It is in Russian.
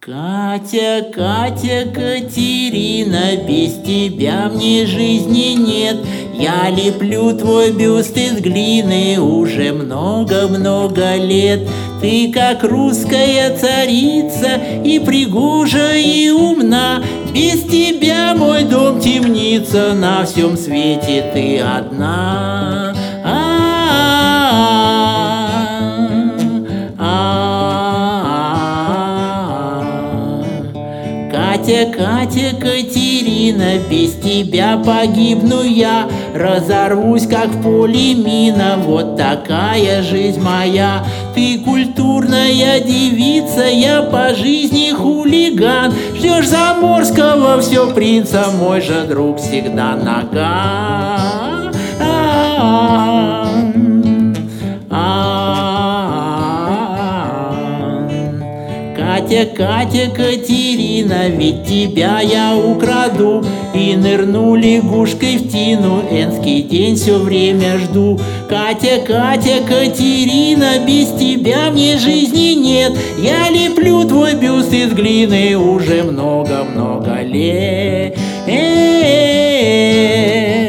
Катя, Катя, Катерина, без тебя мне жизни нет. Я леплю твой бюст из глины уже много-много лет. Ты как русская царица, и пригожа, и умна. Без тебя мой дом темница, на всем свете ты одна. Катя, Катя, Катерина, без тебя погибну я, разорвусь, как в поле мина, вот такая жизнь моя. Ты культурная девица, я по жизни хулиган. Ждешь заморского все принца, мой же друг всегда наган. Катя, Катя, Катерина, ведь тебя я украду. И нырну лягушкой в тину, энский день все время жду. Катя, Катя, Катерина, без тебя мне жизни нет. Я леплю твой бюст из глины уже много-много лет.